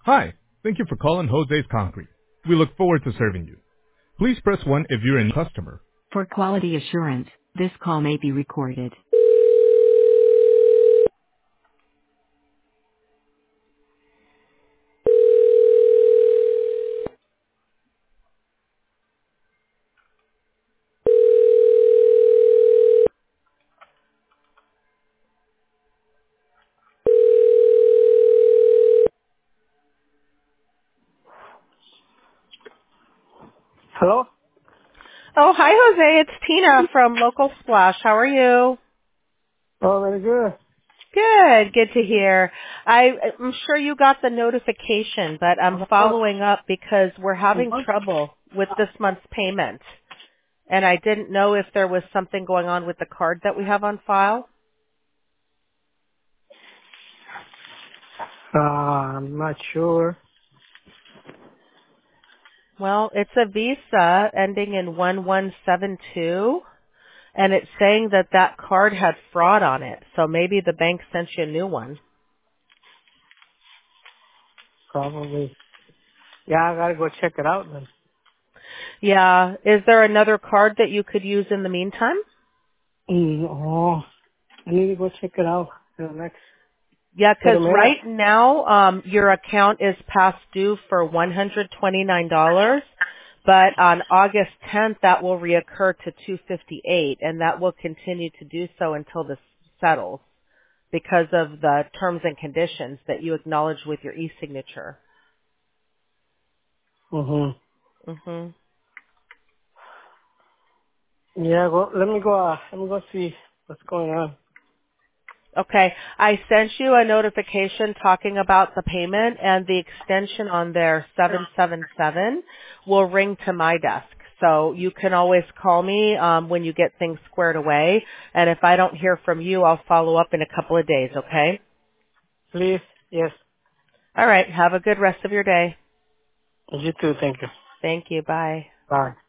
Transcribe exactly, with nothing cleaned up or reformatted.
Hi, thank you for calling Jose's Concrete. We look forward to serving you. Please press one if you're a customer. For quality assurance, this call may be recorded. Hello? Oh, hi, Jose. It's Tina from Local Splash. How are you? Oh, very good. Good. Good to hear. I, I'm sure you got the notification, but I'm following up because we're having trouble with this month's payment. And I didn't know if there was something going on with the card that we have on file. Uh, I'm not sure. Well, it's a Visa ending in one one seven two, and it's saying that that card had fraud on it. So maybe the bank sent you a new one. Probably. Yeah, I gotta go check it out then. Yeah. Is there another card that you could use in the meantime? Mm, oh, I need to go check it out. The next, Yeah, wait a 'cause minute. right now um, your account is past due for one hundred twenty-nine dollars, but on August tenth that will reoccur to two hundred fifty-eight dollars, and that will continue to do so until this settles because of the terms and conditions that you acknowledge with your e-signature. Mm-hmm. Mhm. Yeah, well, let me go, uh, let me go see what's going on. Okay. I sent you a notification talking about the payment, and the extension on there, seven seven seven, will ring to my desk. So you can always call me um, when you get things squared away. And if I don't hear from you, I'll follow up in a couple of days, okay? Please, yes. All right. Have a good rest of your day. You too, thank you. Thank you. Bye. Bye.